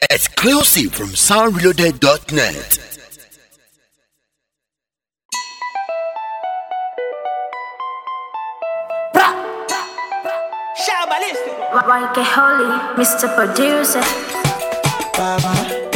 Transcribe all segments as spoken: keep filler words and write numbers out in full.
Exclusive from sound reloaded dot net. Y K Holy, Mister Producer. Baba,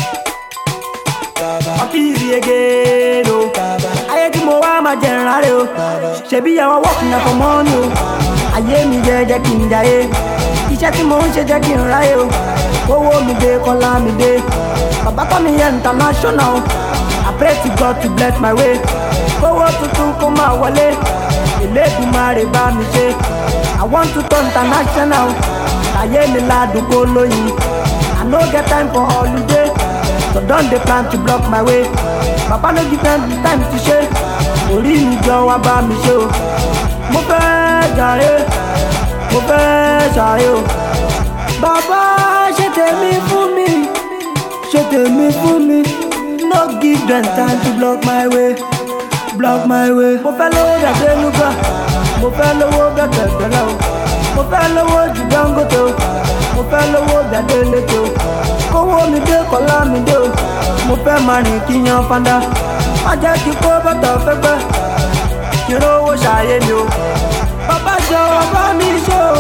Baba, I'm busy again, oh. I had to move on my general, oh. She be our walking up for money, oh. I hear me there, Jack in the He said to Mon, she Jack in Rio. Oh, me day, call me day. Baba, come here international. I pray to God to bless my way. Go up to two, come my wallet. The lady marry by me, say. I want to turn international. I hear me lad to go low. I no get time for holiday, so don't they plan to block my way. Papa no give them the time to share. Orí mi jọ wá bá mi ṣe o. Mo fẹ́ jàre, mo fẹ́ ṣàyè o. Bàbá ṣe tèmi fún mi, ṣe tèmi fún mi. No give them time to block my way, block my way. Mo fẹ́ lówó gàdé lúgà, mo fẹ́ lówó gàdé gbẹ́lẹ́ o. Mo fẹ́ lówó jù Dangote o. Mo fẹ́ lówó gàdé létí o. Kówó mi dé kọ́lá mi dé o. Mo fẹ́ máa rìn kí yan fanda. Má jẹ́ kí kó bàtà fẹ́fẹ́. Kí rówó ṣàyè mi o. Bàbá jọ̀wọ́ bá mi ṣe o.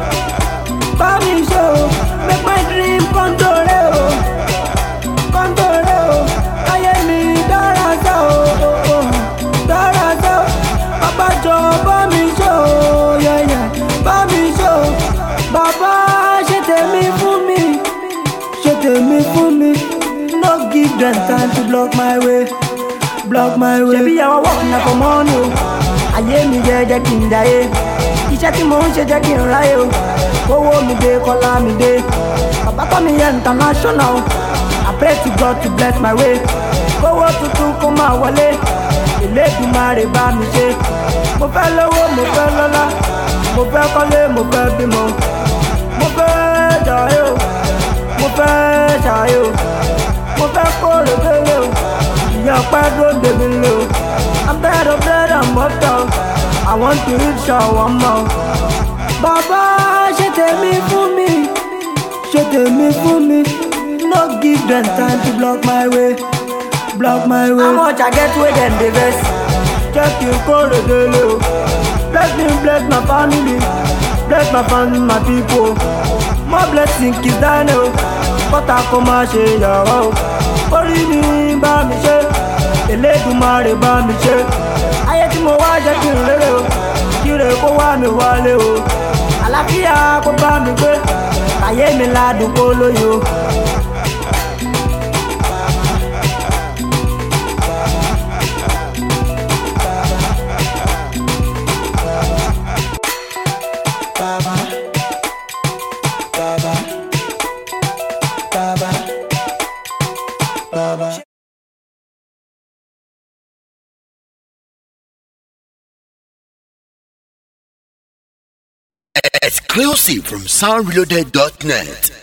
Bá mi ṣe o. Make my dream come true o. Come true o. Ayé mi dára sá o. Dára sá o. Bàbá jọ̀wọ́ bá mi ṣe o. Yeah, yeah. Bá mi ṣe o. Bàbá ṣe tèmi fún mi. Ṣe tèmi fún mi. No give them time to block my way, block my way. Ṣebí àwọn work na for money o. Ayé mi jẹ́ jẹ́ kí n jayé. Iṣẹ́ tí mò ń ṣe jẹ́ kí n ráyè o. Owó mi dé kọ́lá mi dé. Bàbá kọ́ mi yẹ international. I pray to God to bless my way. Owó tuntun kó máa wọlé. Elédùmarè bá mi ṣe. Mo fẹ́ lówó, mo fẹ́ lọ́lá. Mo fẹ́ kọ́lé, mo fẹ́ bímọ. Mo fẹ́ jayé o. Mo fẹ́ ṣàyè o. Mo fẹ́ kórè délé o. Ìyá pẹ́ ló ń débi lé o. I'm tired of bread and butter. I want to eat shawarma. Bàbá ṣe tèmi fún mi. Ṣe tèmi fún mi. No give them time to block my way, block my way. How much I get wey dem dey vex? Jẹ́ kí n kórè délé o. Bless me, bless my family. Bless my family, my people. More blessing kìí dáná o. Kọ́ta kó má ṣe yàrá o. Orí mi bá mi ṣe. Elédùmarè bá mi ṣe. Ayé tí mo wá jẹ́ kí n rere o. Kíre kó wá mi wálé o. Àlàáfíà kó bá mi gbé. Ayé mi ládùn kó lóye o. Baba, Baba, Baba, Baba. Exclusive from sound reloaded dot net.